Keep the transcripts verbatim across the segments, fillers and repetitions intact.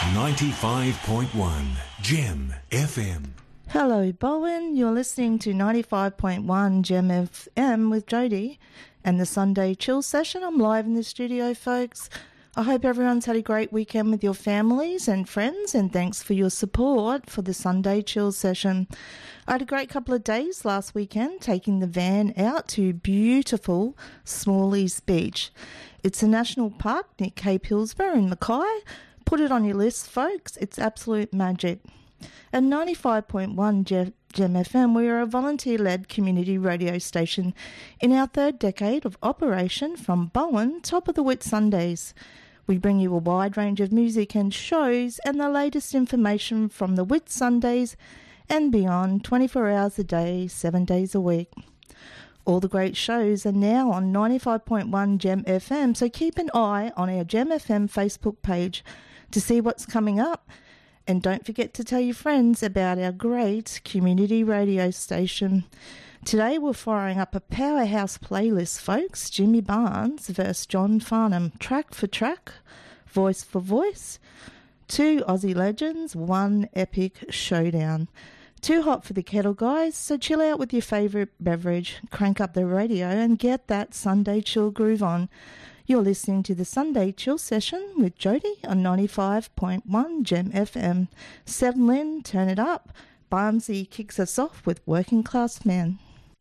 ninety-five point one Gem F M. Hello, Bowen. You're listening to ninety-five point one Gem F M with Jody and the Sunday Chill Session. I'm live in the studio, folks. I hope everyone's had a great weekend with your families and friends, and thanks for your support for the Sunday Chill Session. I had a great couple of days last weekend taking the van out to beautiful Smalleys Beach. It's a national park near Cape Hillsborough in Mackay. Put it on your list, folks. It's absolute magic. At ninety-five point one Gem F M, we are a volunteer-led community radio station in our third decade of operation from Bowen, top of the Whitsundays. We bring you a wide range of music and shows and the latest information from the Whitsundays and beyond, twenty-four hours a day, seven days a week. All the great shows are now on ninety-five point one Gem F M, so keep an eye on our Gem F M Facebook page to see what's coming up. And don't forget to tell your friends about our great community radio station. Today we're firing up a powerhouse playlist, folks. Jimmy Barnes versus John Farnham, track for track, voice for voice. Two Aussie legends, one epic showdown. Too hot for the kettle, guys, so chill out with your favourite beverage, crank up the radio and get that Sunday chill groove on. You're listening to the Sunday Chill Session with Jody on ninety-five point one Gem F M. Settle in, turn it up. Barmsey kicks us off with Working Class Man.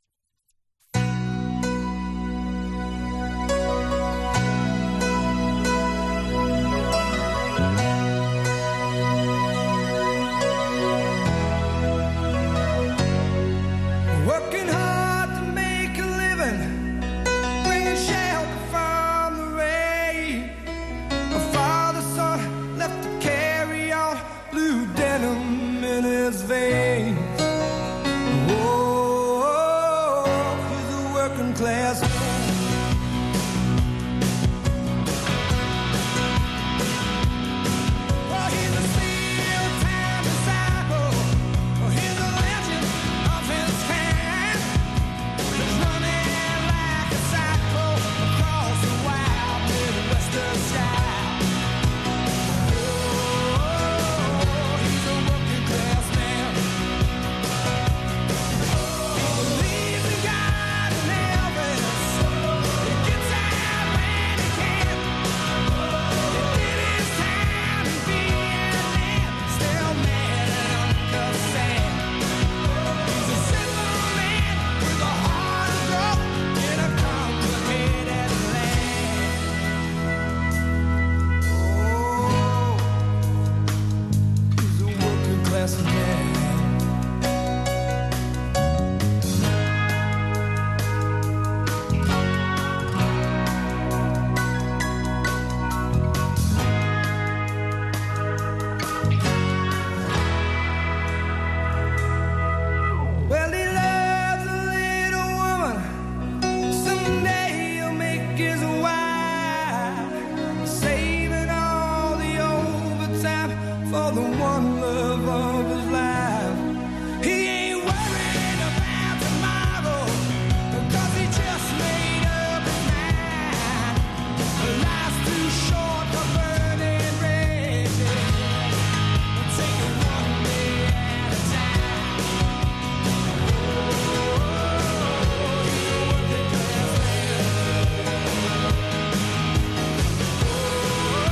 Working hard to make a living, bringing shelter from the rain. My father's son left to carry on, blue denim in his veins. Oh, he's a working class man. Well, he's a steel-time disciple. Well, he's a legend of his kind. He's running like a cycle across the wild Midwestern sky. Oh, he's a working class man. He believes in God and Elvis. He gets out when he can. He did his time in Vietnam, still mad and Uncle Sam. He's a simple man with a heart of gold in a complicated land. Oh, he's a working class man. Well, he loves a little woman. Someday he'll make his wife, saving all the overtime for the one love of his life. He ain't worried about tomorrow, because he just made up his mind. Life's too short for burning bridges. Take it one day at a time. Oh, he's a working class man.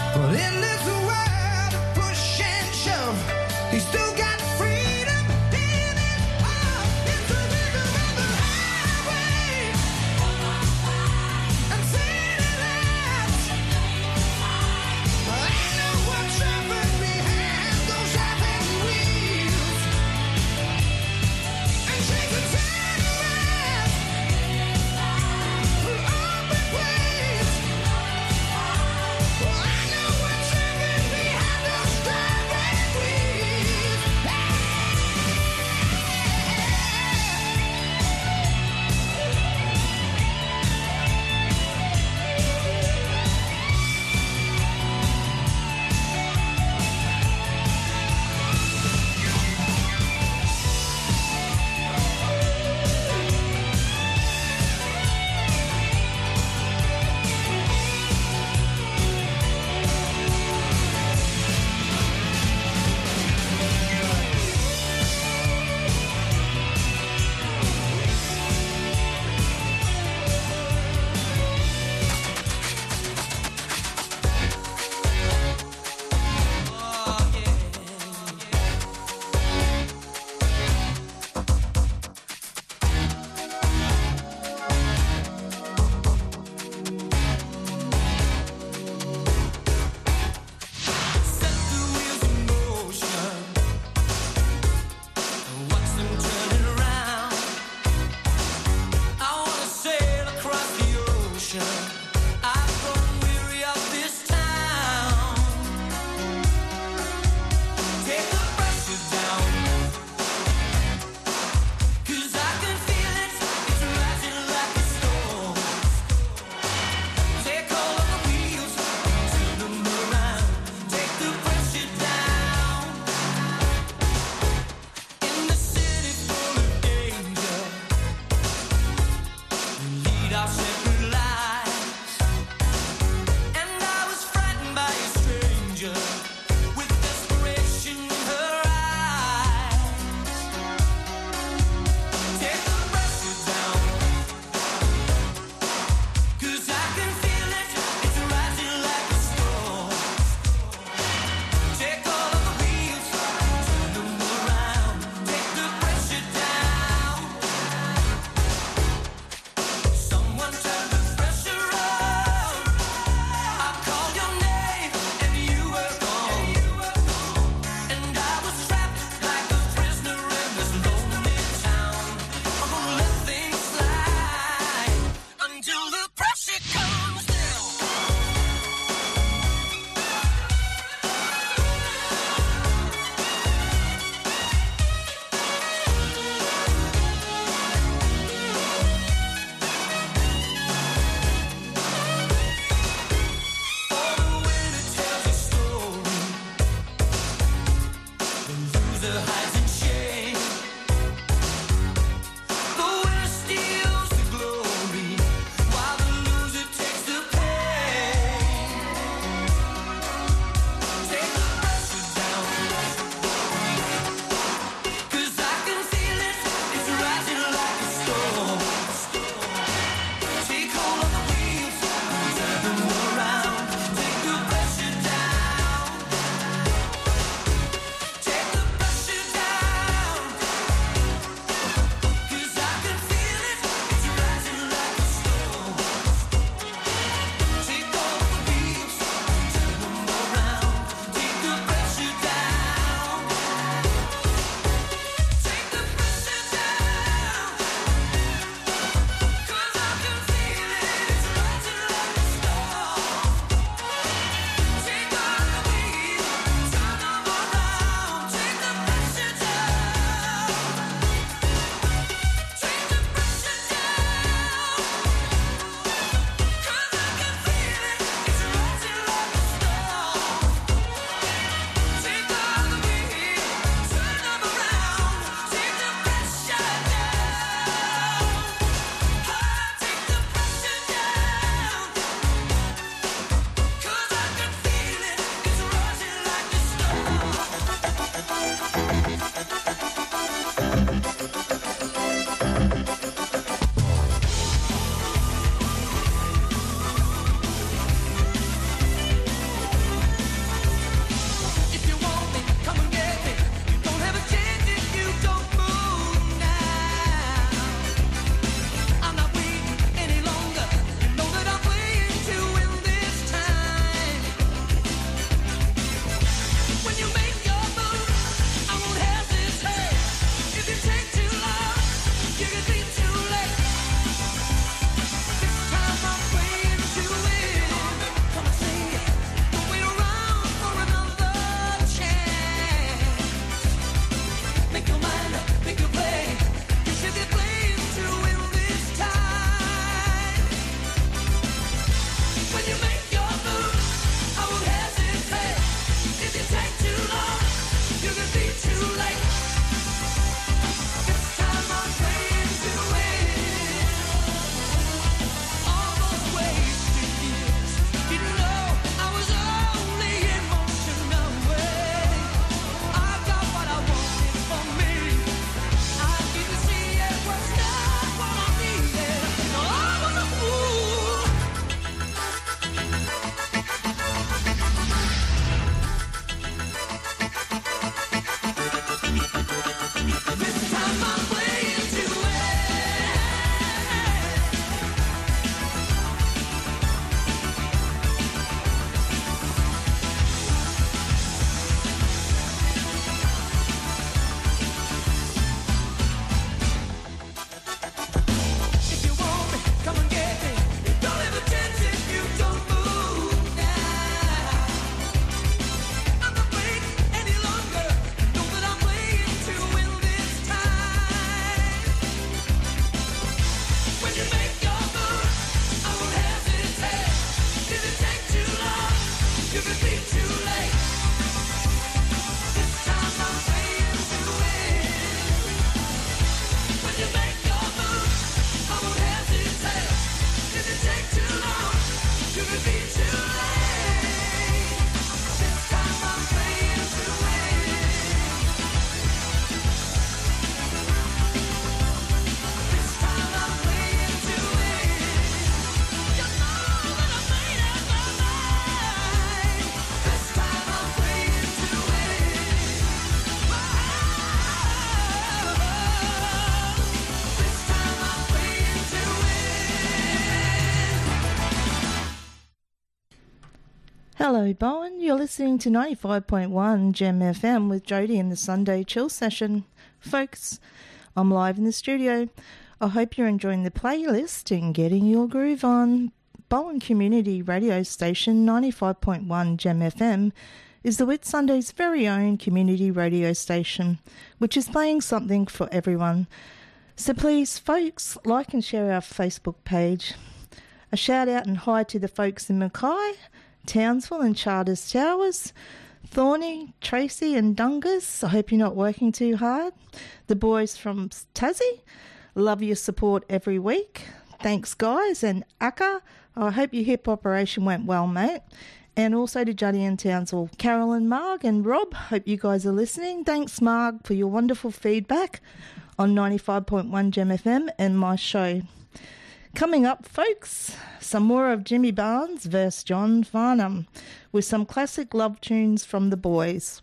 But in this world of push and shove, he's still got freedom in his heart. It's the rhythm of the highway and city lights. I know what's happened behind those happy wheels. And shake the time around for open ways. Well, I know what's Hello, Bowen. You're listening to ninety-five point one Gem F M with Jody in the Sunday Chill Session. Folks, I'm live in the studio. I hope you're enjoying the playlist and getting your groove on. Bowen Community Radio Station ninety-five point one Gem F M is the Whitsunday's very own community radio station, which is playing something for everyone. So please, folks, like and share our Facebook page. A shout out and hi to the folks in Mackay, Townsville and Charters Towers, Thorney, Tracy and Dungas. I hope you're not working too hard. The boys from Tassie, love your support every week. Thanks, guys. And Akka, I hope your hip operation went well, mate. And also to Juddy and Townsville, Carolyn, Marg and Rob, hope you guys are listening. Thanks, Marg, for your wonderful feedback on ninety-five point one Gem F M and my show. Coming up, folks, some more of Jimmy Barnes versus John Farnham with some classic love tunes from the boys.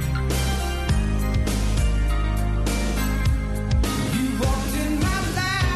You walked in my life.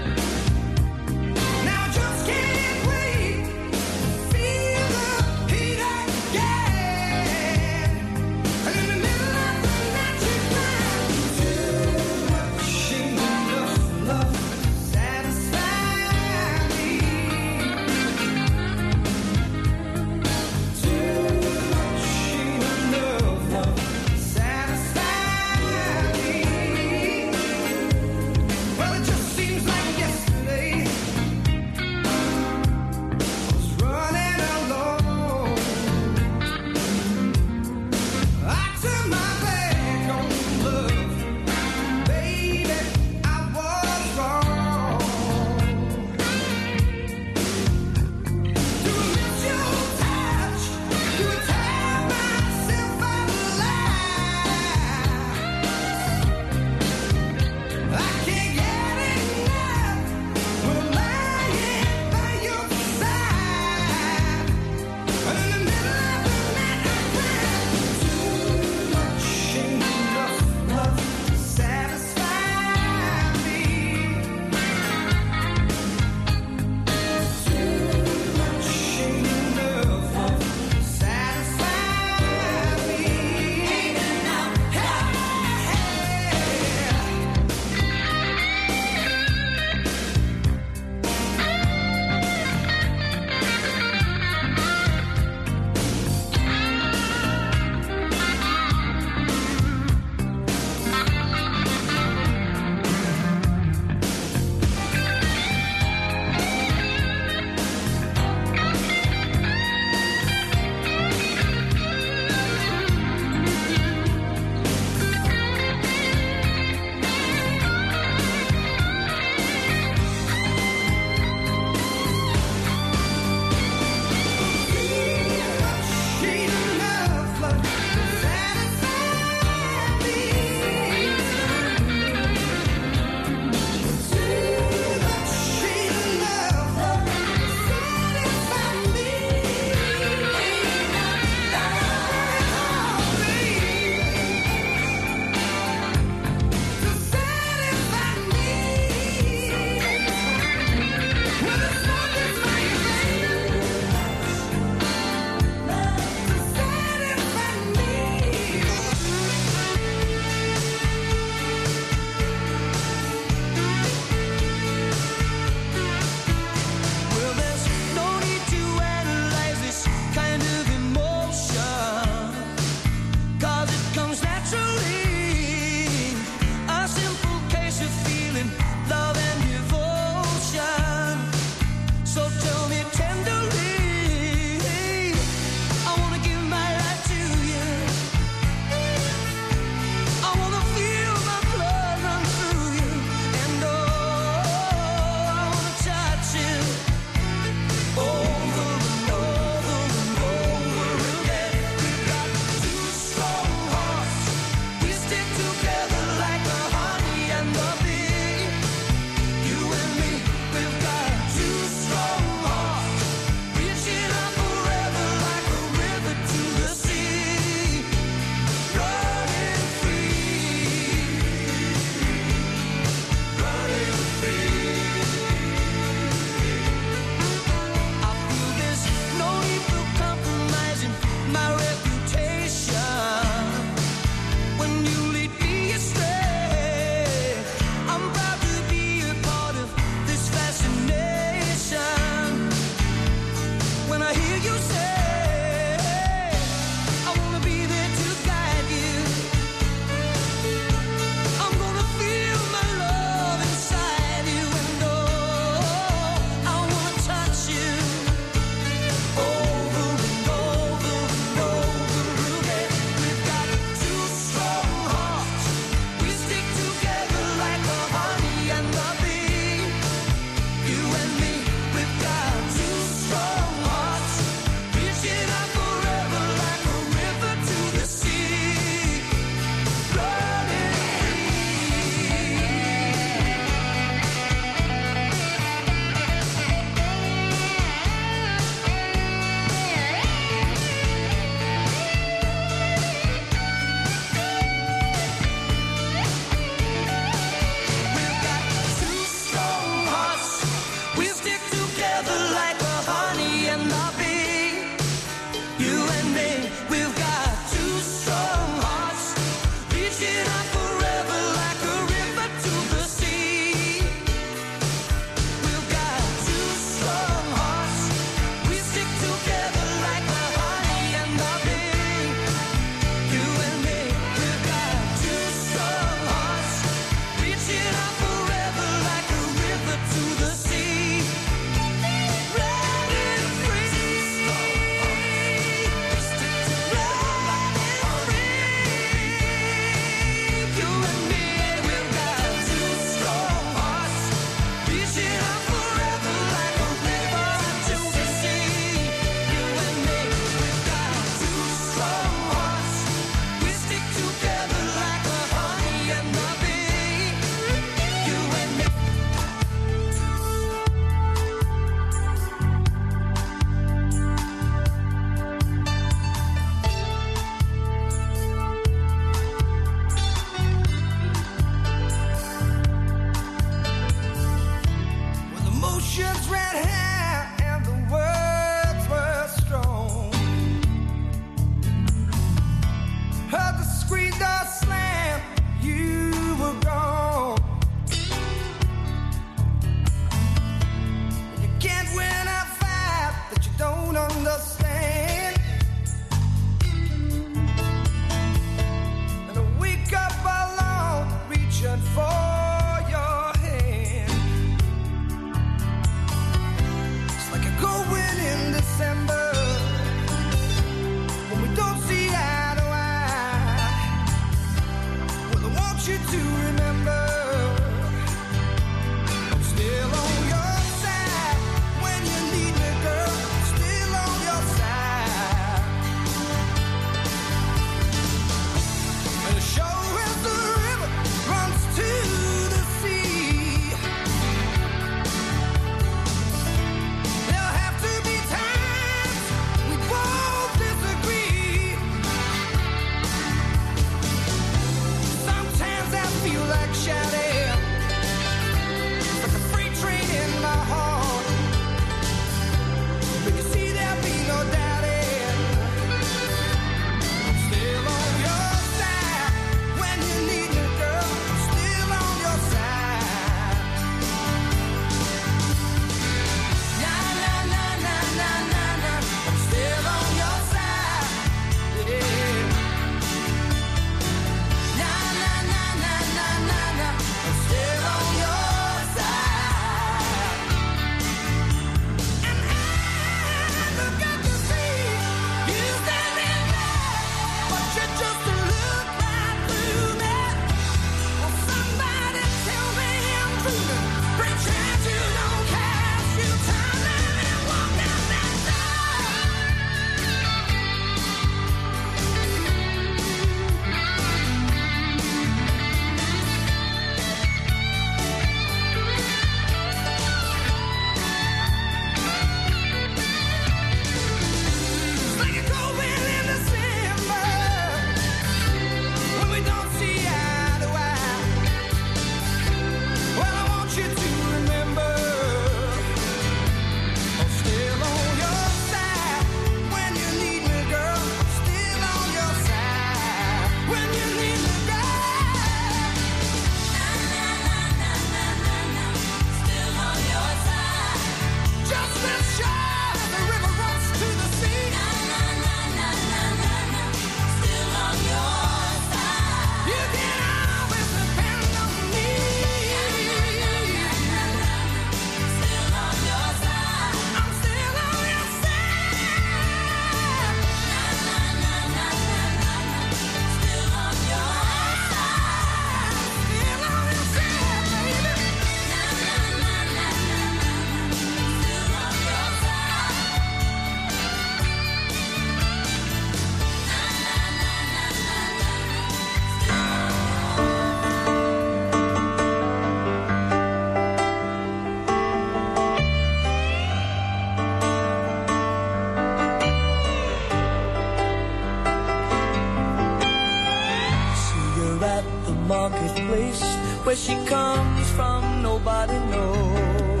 Where she comes from, nobody knows.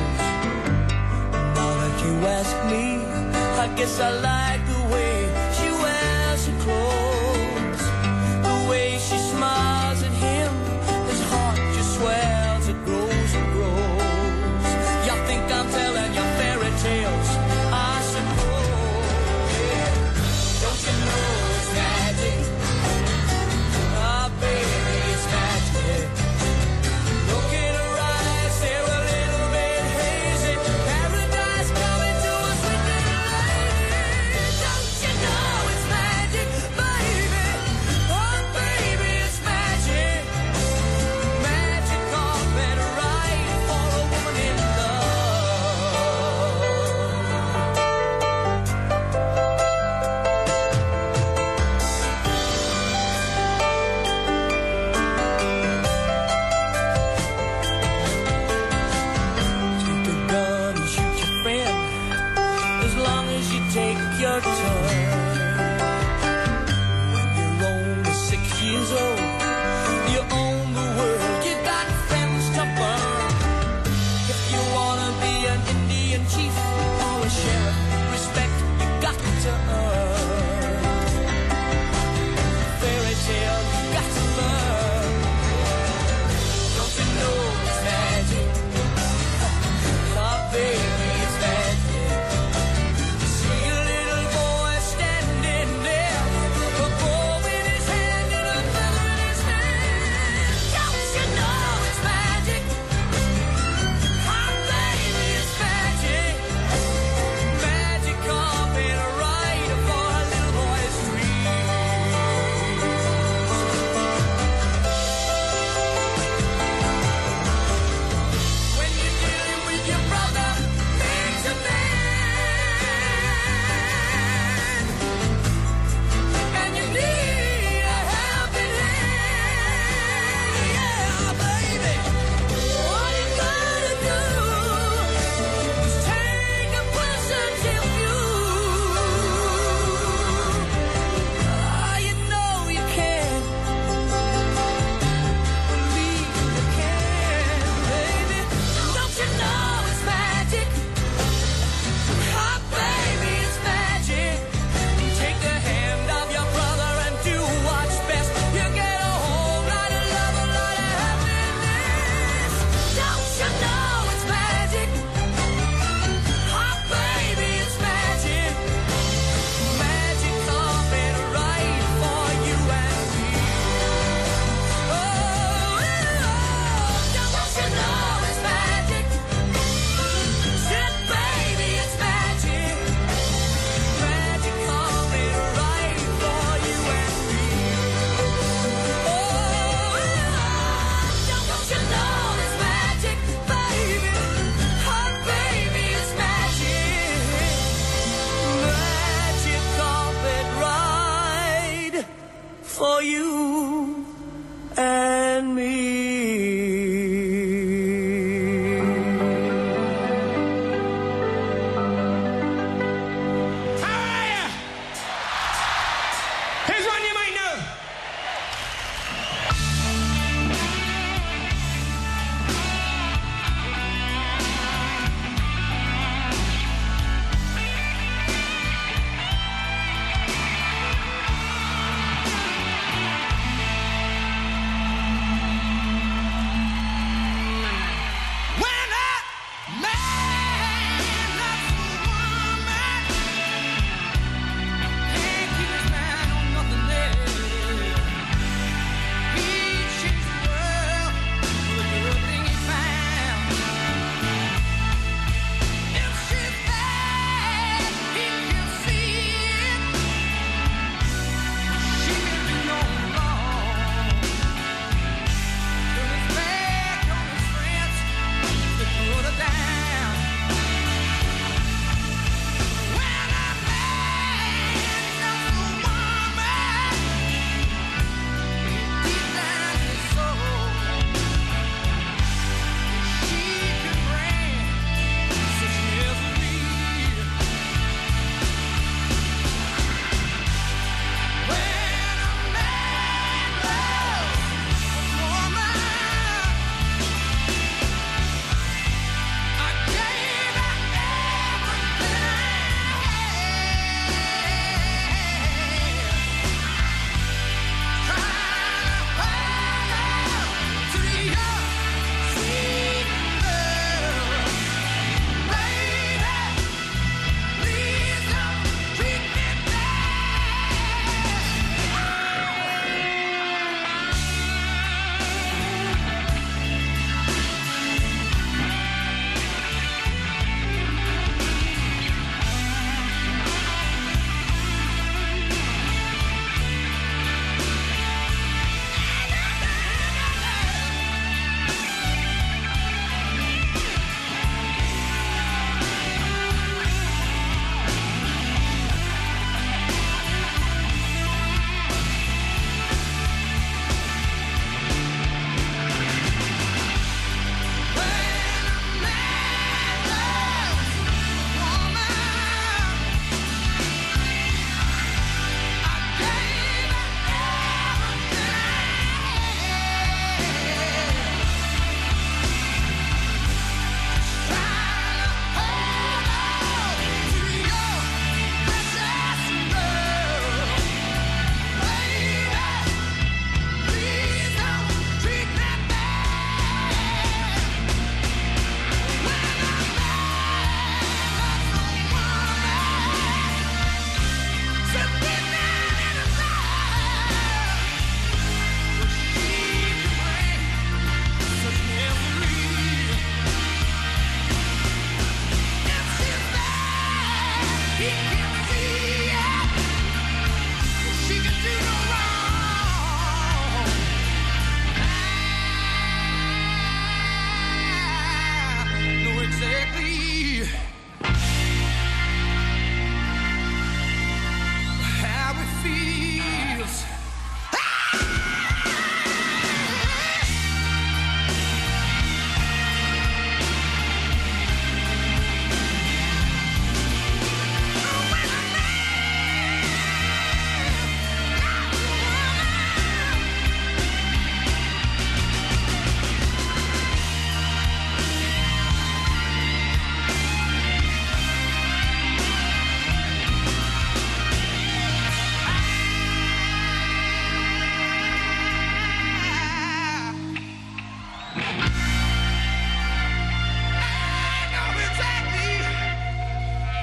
Now that you ask me, I guess I like the way she wears her clothes. The way she smiles at him, his heart just swells, it grows and grows. Y'all think I'm telling you fairy tales, I suppose. Yeah. Don't you know it's magic? Ah, baby, it's magic. Look at her eyes, they're a little bit hazy. Paradise coming to us with the lady.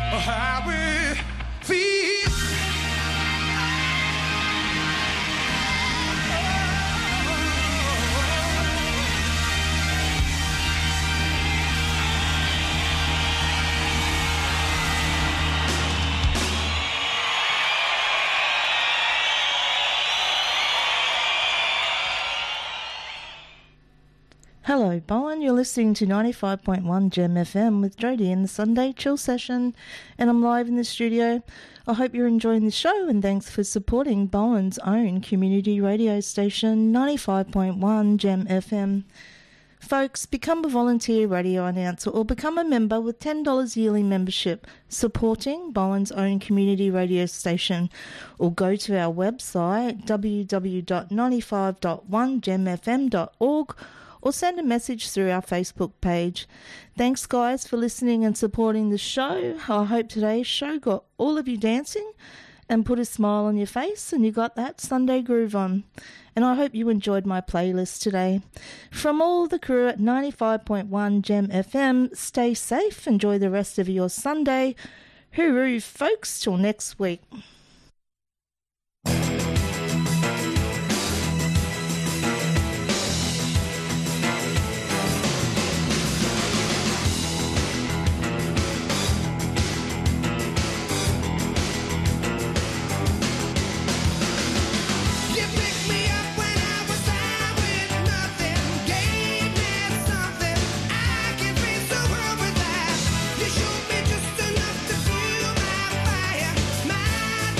how we feel. Hello, Bowen. You're listening to ninety-five point one Gem F M with Jodie in the Sunday Chill Session, and I'm live in the studio. I hope you're enjoying the show, and thanks for supporting Bowen's own community radio station, ninety-five point one Gem F M. Folks, become a volunteer radio announcer or become a member with ten dollars yearly membership supporting Bowen's own community radio station, or go to our website w w w dot ninety-five dot one gem f m dot org, or send a message through our Facebook page. Thanks, guys, for listening and supporting the show. I hope today's show got all of you dancing and put a smile on your face, and you got that Sunday groove on. And I hope you enjoyed my playlist today. From all the crew at ninety-five point one Gem F M, stay safe, enjoy the rest of your Sunday. Hooroo, folks, till next week. You showed me just enough to fuel my fire, my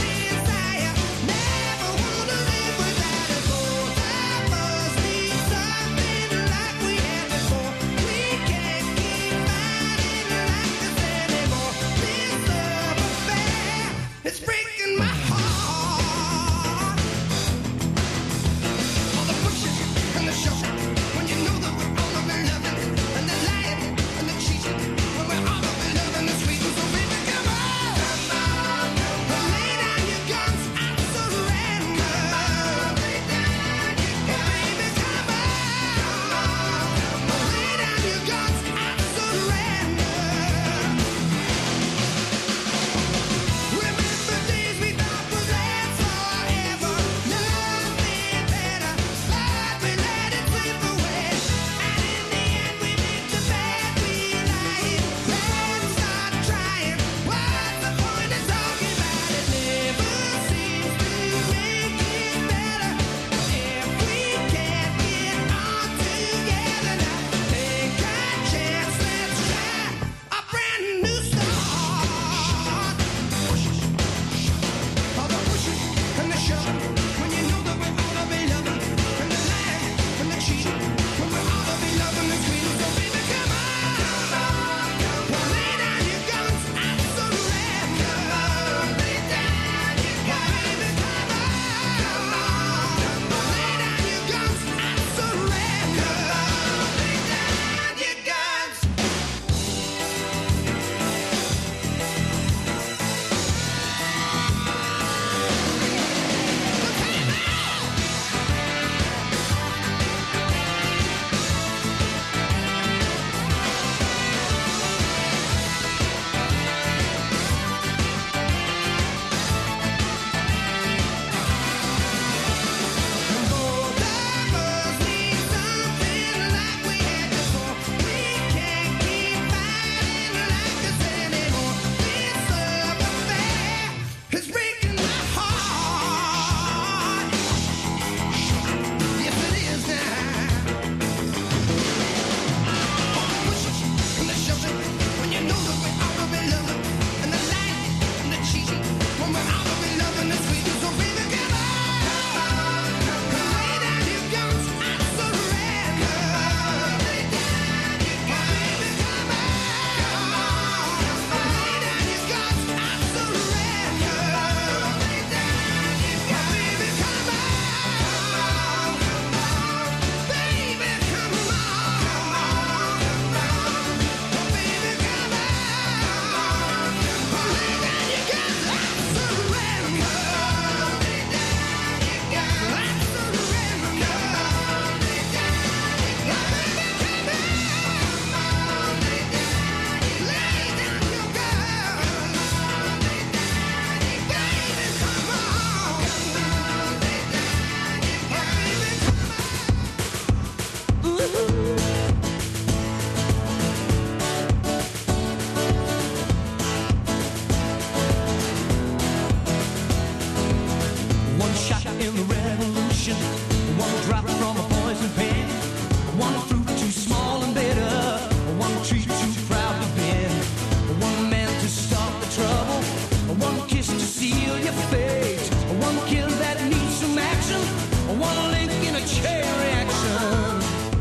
chain reaction.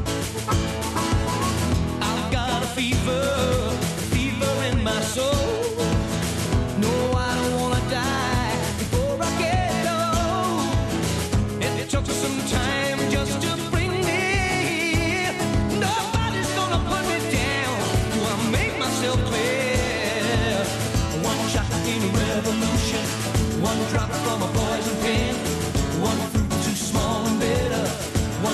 I've got a fever, fever in my soul. No, I don't wanna die before I get low. It took some time just to bring me here. Nobody's gonna put me down till I make myself clear. One shot in a revolution, one drop from a poison pen, one fruit too small and bitter,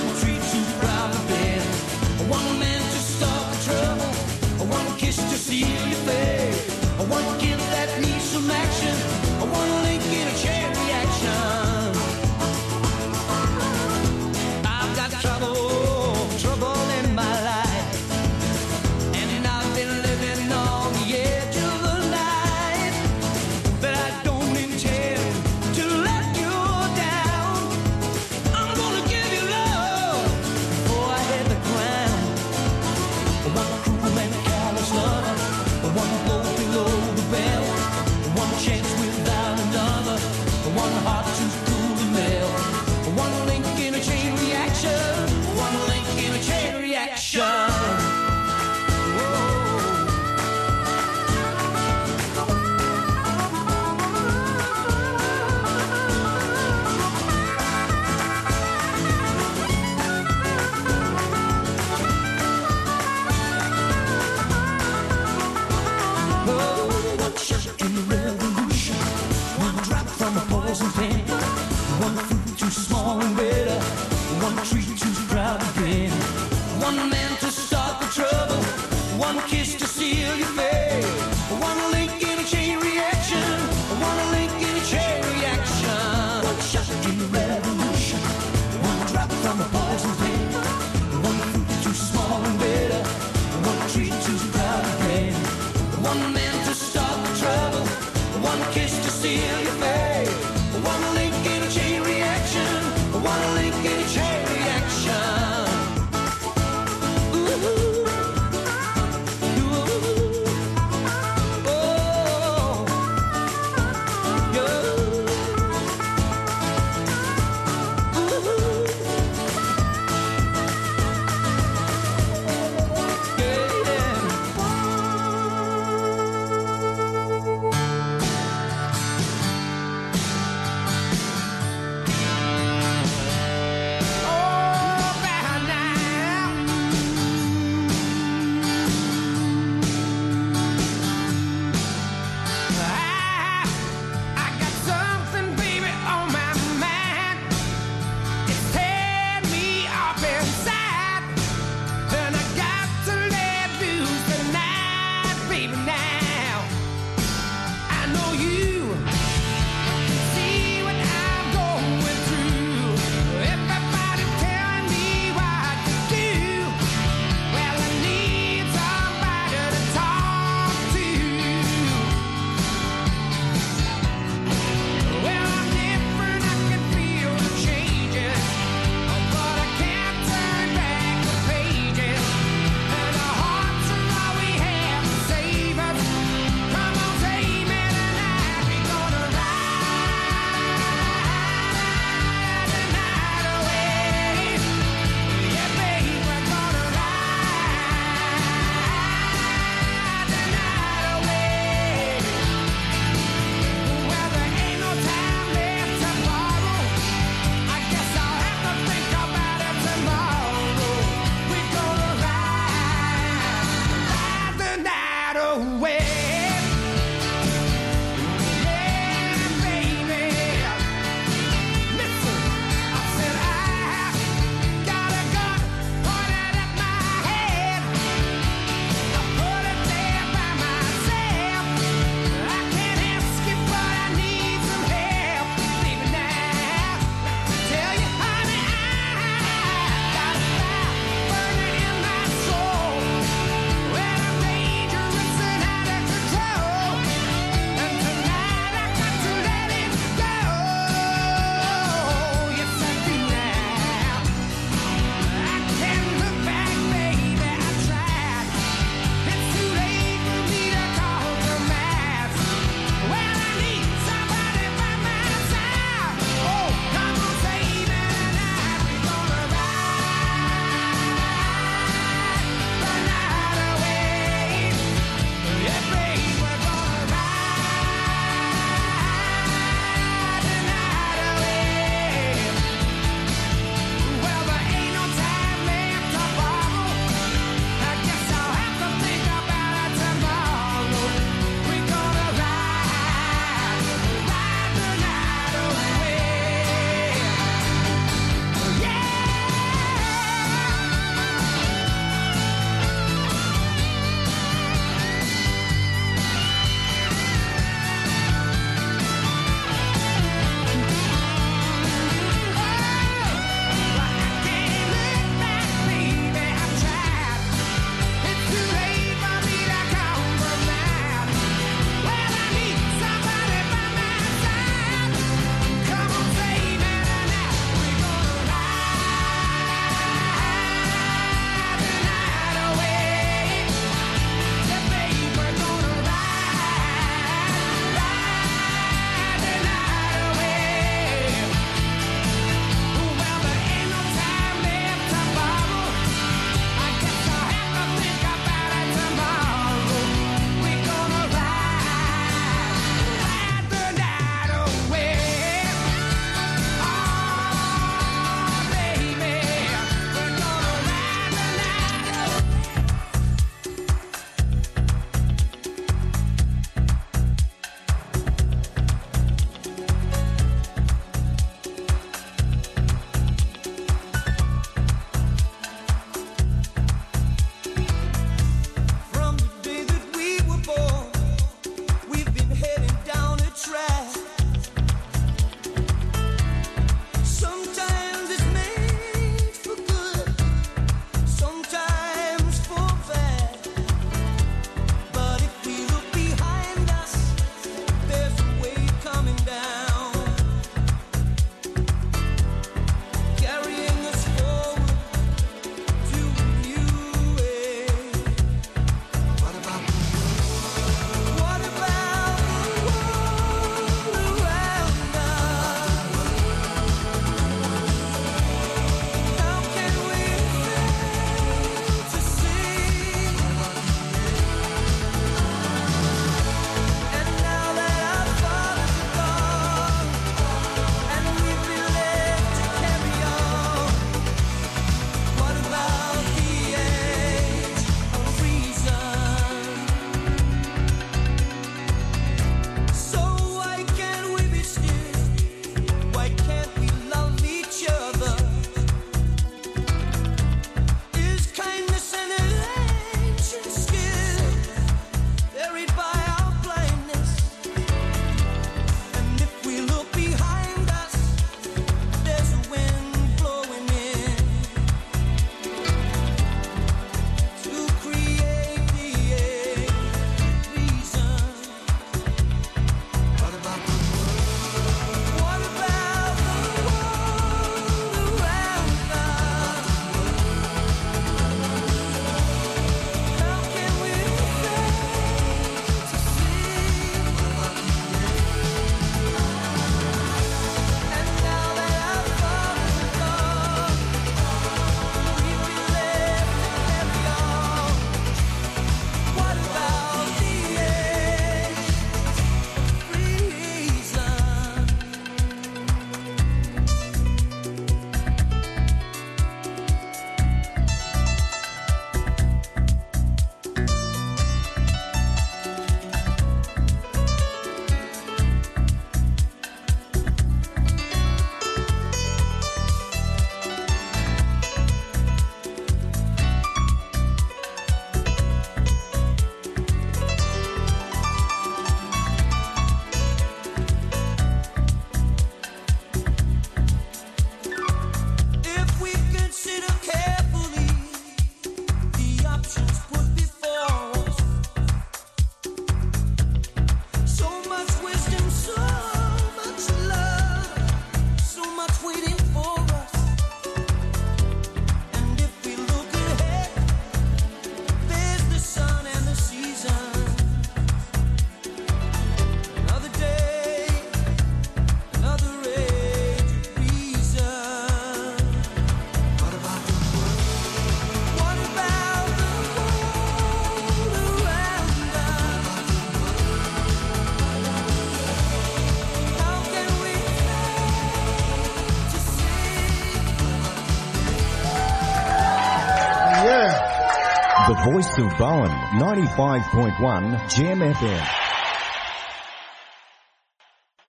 Voice of Bowen, ninety-five point one Gem F M.